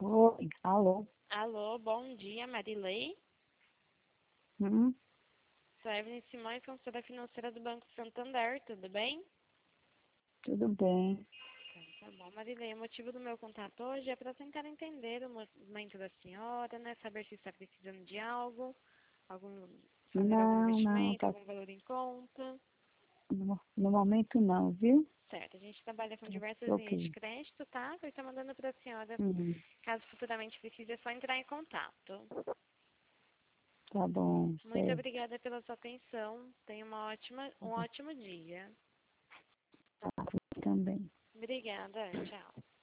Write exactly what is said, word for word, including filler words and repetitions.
Oi, alô? Alô, bom dia, Marilei. Hum, Sou Evelyn Simões, consultora financeira do Banco Santander, tudo bem? tudo bem. Então, tá bom, Marilei. O motivo do meu contato hoje é para tentar entender o movimento da senhora, né? Saber se está precisando de algo, algum, fazer algum Não, não, investimento, tá, algum valor em conta. no, no momento não, viu? Certo, a gente trabalha com Tô, diversas tô linhas de ok. crédito, tá? Eu estou mandando para a senhora, Hum, caso futuramente precise, é só entrar em contato. tá bom, Muito certo. obrigada pela sua atenção. Tenha uma ótima, um ótimo dia. Tá, também. Obrigada, tchau.